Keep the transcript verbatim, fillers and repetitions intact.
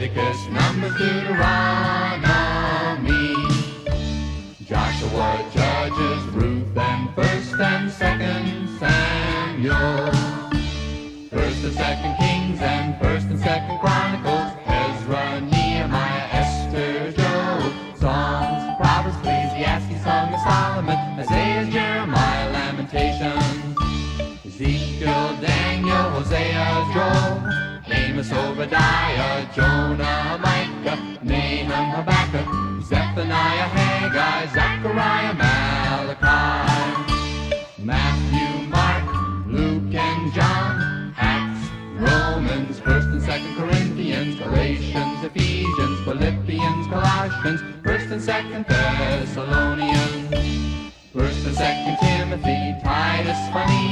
Leviticus, Numbers, Deuteronomy, Joshua, Judges, Ruth, and First and Second Samuel, First and Second Kings, and First and Second Chronicles, Ezra, Nehemiah, Esther, Job, Psalms, Proverbs, Ecclesiastes, Song of Solomon, Isaiah, Jeremiah, Lamentations, Ezekiel, Daniel, Hosea, Joel, Amos, Obadiah, Jonah, Micah, Nahum, Habakkuk, Zephaniah, Haggai, Zechariah, Malachi, Matthew, Mark, Luke, and John, Acts, Romans, First and Second Corinthians, Galatians, Ephesians, Philippians, Colossians, First and Second Thessalonians, First and Second Timothy, Titus, Philemon,